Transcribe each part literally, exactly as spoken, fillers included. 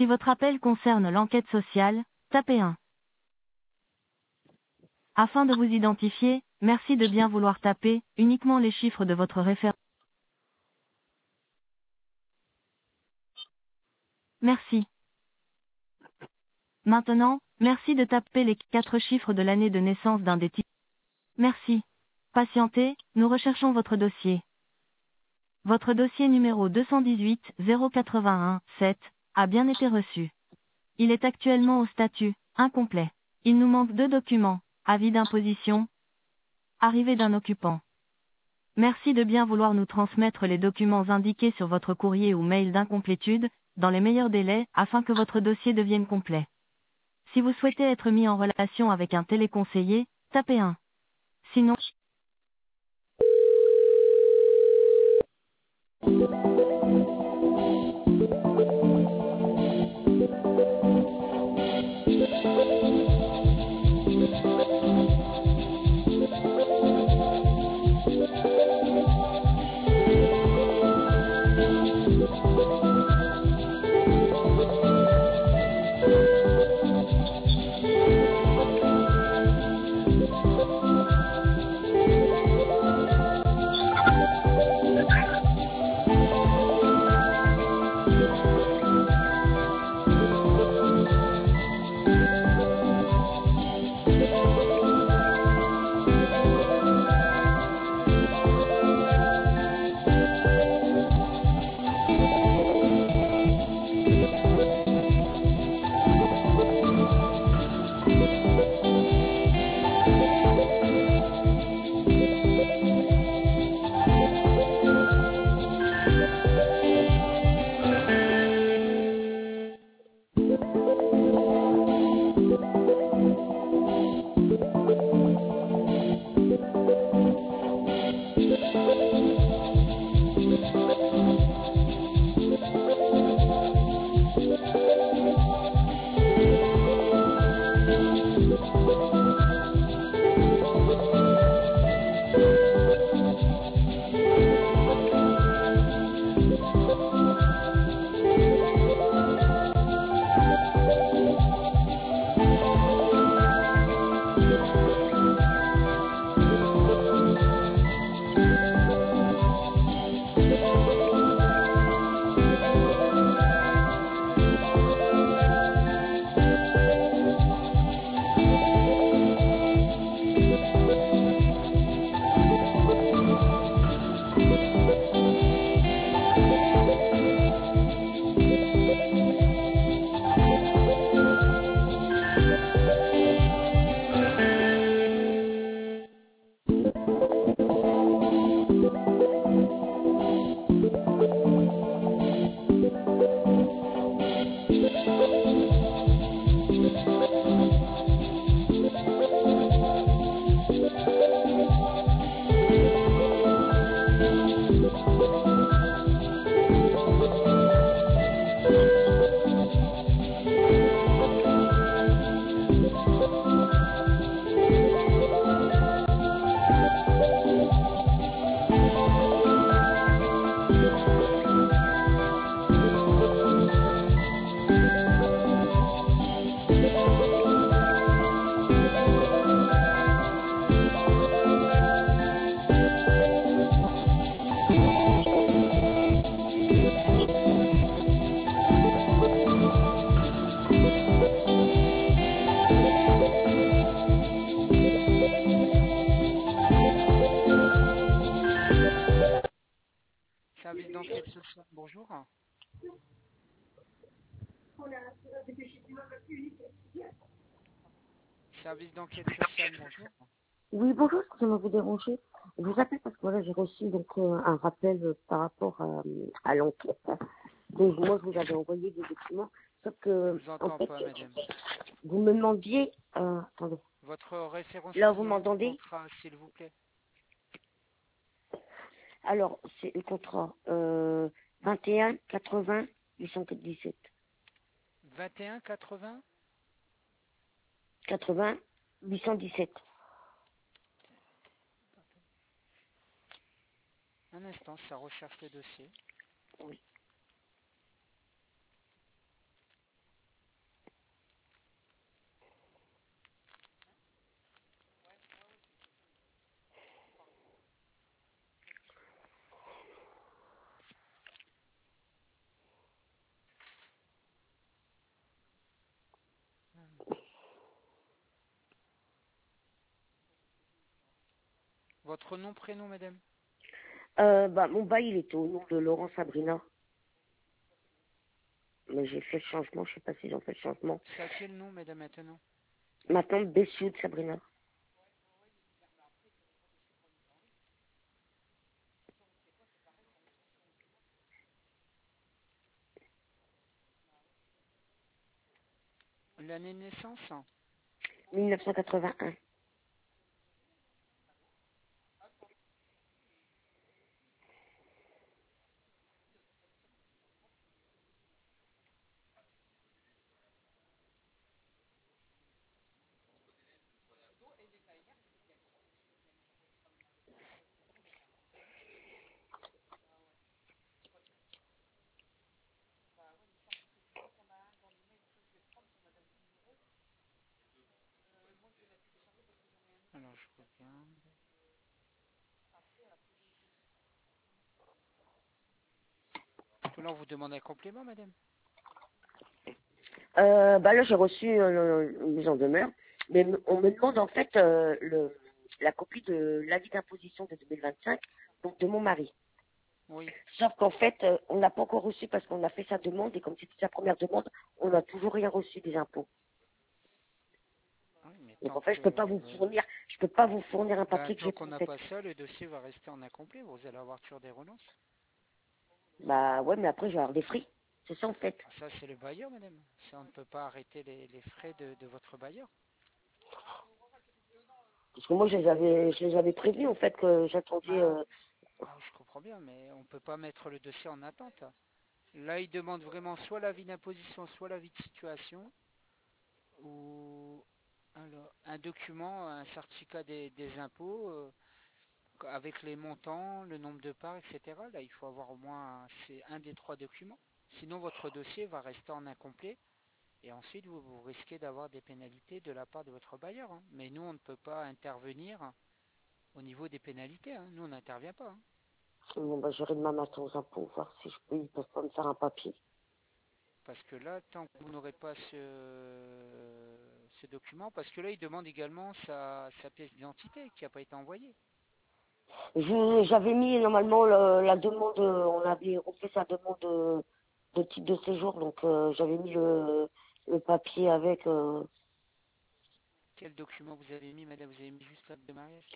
Si votre appel concerne l'enquête sociale, tapez un. Afin de vous identifier, merci de bien vouloir taper uniquement les chiffres de votre référence. Merci. Maintenant, merci de taper les quatre chiffres de l'année de naissance d'un des types. Merci. Patientez, nous recherchons votre dossier. Votre dossier numéro deux cent dix-huit zéro quatre-vingt-un sept a bien été reçu. Il est actuellement au statut incomplet. Il nous manque deux documents, avis d'imposition, arrivée d'un occupant. Merci de bien vouloir nous transmettre les documents indiqués sur votre courrier ou mail d'incomplétude, dans les meilleurs délais, afin que votre dossier devienne complet. Si vous souhaitez être mis en relation avec un téléconseiller, tapez un. Sinon, Service d'enquête sociale, bonjour. Service d'enquête sociale, bonjour. Oui, bonjour, excusez-moi de vous déranger. Je vous appelle parce que voilà, j'ai reçu donc euh, un rappel euh, par rapport à, à l'enquête. Donc moi, je vous avais envoyé des documents, sauf que Je vous en entends fait, pas, madame. vous me demandiez... Euh, attendez, Votre référence là, vous client du m'entendez? contrat, s'il vous plaît. Alors, c'est le contrat euh, vingt et un quatre-vingts huit cent dix-sept. vingt et un quatre-vingts quatre-vingts huit cent dix-sept. Un instant, ça recherche le dossier. Oui. Votre nom, prénom, madame? Euh, bah, mon bail, il était au nom de Laurent Sabrina. Mais j'ai fait le changement, je sais pas s'ils ont fait le changement. C'est à quel nom, madame, maintenant? Maintenant, Bessiou de Sabrina. L'année de naissance? mille neuf cent quatre-vingt-un. Alors, je regarde. Parce que là, on vous demande un complément, madame? Euh, bah là, j'ai reçu euh, une mise en demeure. Mais on me demande en fait euh, le, la copie de l'avis d'imposition de deux mille vingt-cinq, donc de mon mari. Oui. Sauf qu'en fait, euh, on n'a pas encore reçu parce qu'on a fait sa demande et comme c'était sa première demande, on n'a toujours rien reçu des impôts. Oui, mais Donc tant en fait, que je peux pas vous le... fournir, je peux pas vous fournir un ben, papier que tant j'ai pas qu'on en n'a fait. pas ça, le dossier va rester en incomplet. Vous allez avoir toujours des relances. Bah ouais, mais après je vais avoir des frais. C'est ça en fait. Ah, ça, c'est le bailleur, madame. Ça, on ne peut pas arrêter les, les frais de, de votre bailleur. Parce que moi je les avais, je les avais prévenus en fait que j'attendais. Ben, Euh... ah, je comprends bien, mais on ne peut pas mettre le dossier en attente. Là, il demande vraiment soit l'avis d'imposition, soit l'avis de situation, ou alors, un document, un certificat des, des impôts, euh, avec les montants, le nombre de parts, et cetera. Là, il faut avoir au moins c'est un des trois documents. Sinon, votre dossier va rester en incomplet. Et ensuite, vous, vous risquez d'avoir des pénalités de la part de votre bailleur. Hein. Mais nous, on ne peut pas intervenir au niveau des pénalités. Hein. Nous, on n'intervient pas. Hein. Bon bah j'irai demain matin aux impôts voir si je peux, ils peuvent pas me faire un papier. Parce que là, tant que vous n'aurez pas ce, ce document, parce que là, il demande également sa, sa pièce d'identité qui n'a pas été envoyée. Je- J'avais mis normalement le- la demande, euh, on avait refait sa demande de, de titre de séjour, donc euh, j'avais mis le, le papier avec. Euh, Quel document vous avez mis, madame? Vous avez mis juste l'acte de mariage?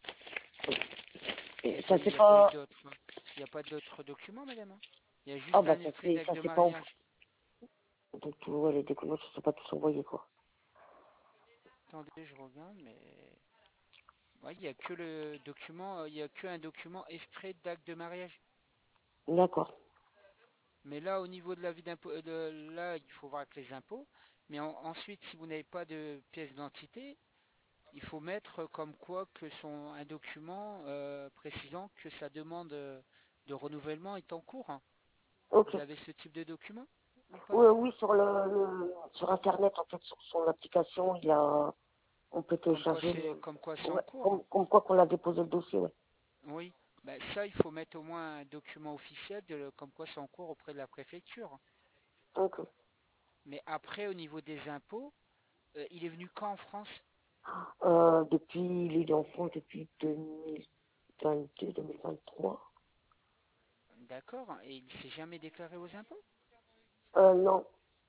Il n'y et a, ça pas- il c'est y a pas eu pas. d'autres. Il n'y a pas d'autres documents, madame? Hein. Il y a Ah juste bah un ça extrait c'est d'acte ça de c'est pas. mariage. Donc ouais, les documents, je sais pas tous envoyer quoi. Attendez, je regarde, mais ouais, il n'y a que le document, il y a que un document extrait d'acte de mariage. D'accord. Mais là, au niveau de l'avis d'impôt, euh, de- là, il faut voir avec les impôts. Mais en- ensuite, si vous n'avez pas de pièce d'identité, il faut mettre comme quoi que son un document euh, précisant que sa demande euh, de renouvellement est en cours. Hein. Ok. Vous avez ce type de document ou pas? Oui, oui, sur le, le- sur internet en fait, sur son application, il a on peut Comme quoi télécharger c'est le. comme quoi c'est en Ouais, cours. comme, Hein. comme quoi qu'on a déposé le dossier, ouais. Oui. Ben, ça, il faut mettre au moins un document officiel de comme quoi c'est en cours auprès de la préfecture. Ok. Mais après, au niveau des impôts, euh, il est venu quand en France? Euh, depuis, il est en France depuis deux mille vingt-deux, deux mille vingt-trois. D'accord. Et il s'est jamais déclaré aux impôts? Euh, non.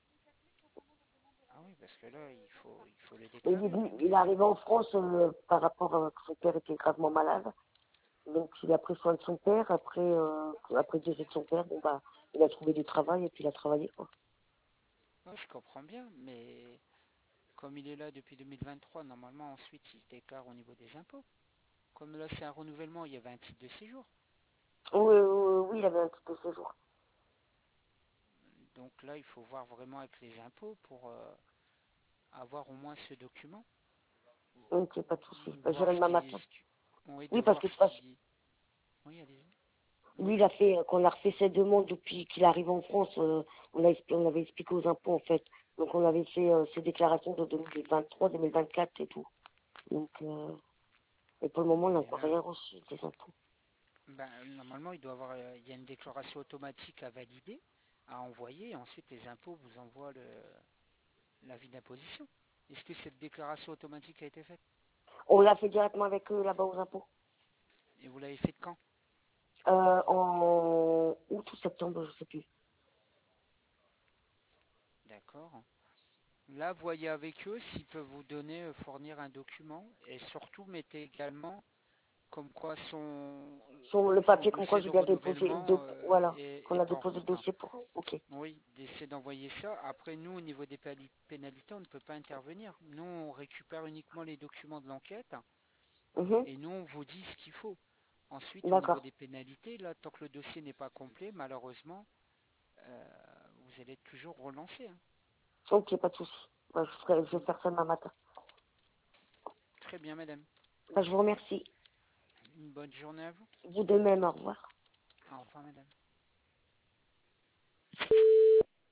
Ah oui, parce que là, il faut, il faut le Mais il est, déclarer, venu- lui. Hein. il est arrivé en France euh, par rapport à que son père était gravement malade. Donc il a pris soin de son père. Après, euh, après le décès de son père, bon bah, il a trouvé du travail et puis il a travaillé quoi. Ouais, je comprends bien, mais comme il est là depuis deux mille vingt-trois, normalement, ensuite, il se déclare au niveau des impôts. Comme là, c'est un renouvellement, il y avait un titre de séjour. Oui, oui, oui, oui, il avait un petit peu séjour. Donc là, il faut voir vraiment avec les impôts pour euh, avoir au moins ce document. Ok, pas de souci. Bah, Voir j'irai ce demain qui... matin. Ce qui oui, de Oui, parce voir que de ce toute façon, qui... Oui, allez-y. lui, il a fait, euh, quand on a refait ses demandes depuis qu'il arrive en France, euh, on, a, expli- on avait expliqué aux impôts, en fait. Donc, on avait fait euh, ses déclarations de deux mille vingt-trois, deux mille vingt-quatre et tout. Donc, euh, et pour le moment, on n'a Et encore là, rien reçu des impôts. ben, normalement, il doit avoir, euh, il y a une déclaration automatique à valider, à envoyer, et ensuite les impôts vous envoient le, l'avis d'imposition. Est-ce que cette déclaration automatique a été faite? On l'a fait directement avec eux là-bas aux impôts. Et vous l'avez faite quand? Euh, en août ou septembre, je sais plus. D'accord. Là, voyez avec eux s'ils peuvent vous donner, euh, fournir un document. Et surtout, mettez également comme quoi son, Sur le son papier comme quoi dossier j'ai de bien déposé, renouvellement de, euh, voilà, est, qu'on a est en déposé le route, hein. dossier pour. Ok. Oui, d'essayer d'envoyer ça. Après, nous, au niveau des pénali- pénalités, on ne peut pas intervenir. Nous, on récupère uniquement les documents de l'enquête Mhm. et nous, on vous dit ce qu'il faut. Ensuite, au niveau D'accord. des pénalités, là, tant que le dossier n'est pas complet, malheureusement, euh, vous allez être toujours relancé, hein. Ok, pas de souci. Bah, je, ferai, je vais faire ça demain matin. Très bien, madame. Bah, je vous remercie. Une bonne journée à vous. Vous de même, au revoir. Au revoir, madame.